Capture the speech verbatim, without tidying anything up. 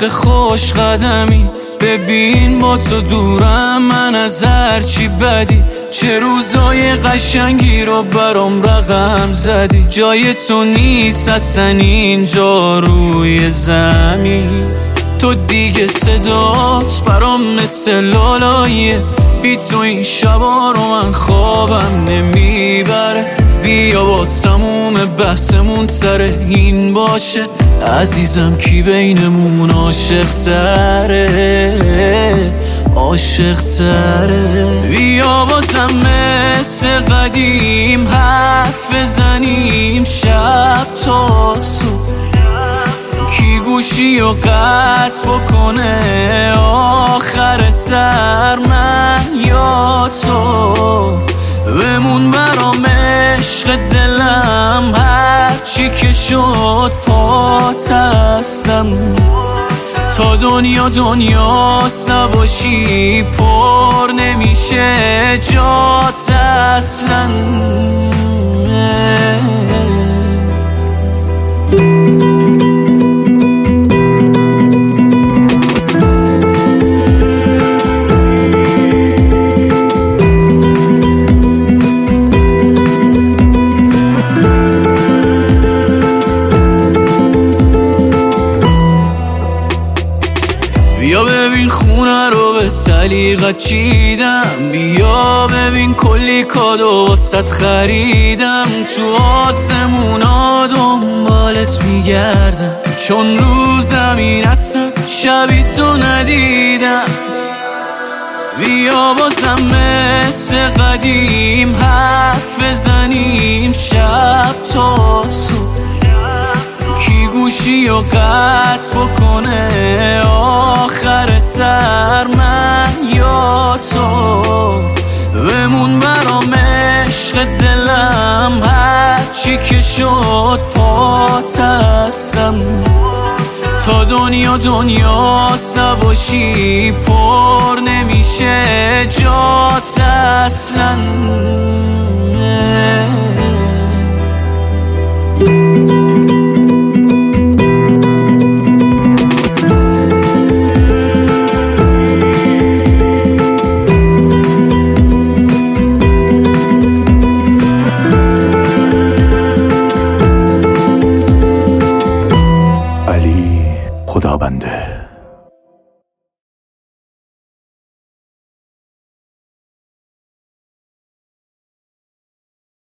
عشق خوش قدمی، ببین با تو دورم من از هرچی بدی، چه روزای قشنگی رو برام رقم زدی. جای تو نیست اصلا اینجا روی زمین، تو دیگه صدات برام مثل لالاییه، بی تو این شبا رو من خوابم نمیبره. بیا با تموم بحثمون سر این باشه، عزیزم کی بینمون عاشق تره، عاشق تره. بیا بازم مثل قدیم حرف بزنیم شب تا صبح، کی گوشی و قطع بکنه آخر سر، من یا تو. بمون برام عشق دلم، هرچی که شد پات هستم، تا دنیا دنیاست نباشی پر نمیشه جات اصلا. بیا ببین خونه رو به سلیقت چیدم، بیا ببین کلی کادو واسط خریدم، تو آسمونا دنبالت میگردم، چون رو زمین هستم شبی تو ندیدم. بیا بازم مثل قدیم حرف بزنیم شب تا صبح، کی گوشی و قطع بکنه آخر سر، من یا تو. بمون برام عشق دلم، هرچی که شد پات هستم، تا دنیا دنیاست نباشی پر نمیشه جات اصلا.